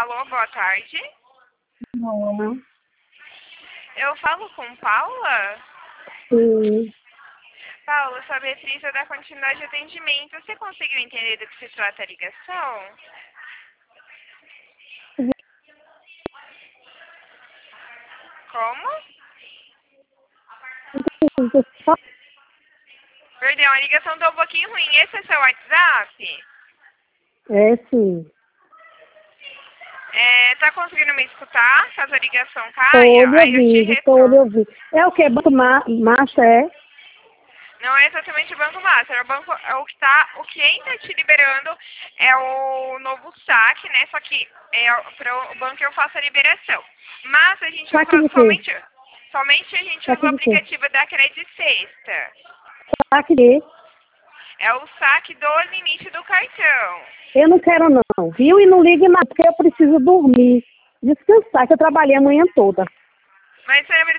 Alô, boa tarde. Não. Eu falo com Paula? Sim. Paula, sou a Beatriz da continuidade de atendimento. Você conseguiu entender do que se trata a ligação? Como? Perdão, a ligação tá um pouquinho ruim. Esse é seu WhatsApp? É, sim. Tá conseguindo me escutar? Caso a ligação Estou caia, lhe aí eu te ouvindo, estou lhe retorno. ouvindo. É o que? Banco Massa, é? Não é exatamente o Banco Master. O que ainda te liberando é o novo saque, né? Só que para o banco eu faço a liberação. Mas a gente Saque usa de quê? somente a gente usa Saque o de quê? aplicativo da Credit Sexta. Saque de... É o saque do limite do cartão. Eu não quero não, viu? E não ligue mais, porque eu preciso dormir, descansar, que eu trabalhei a manhã toda. Mas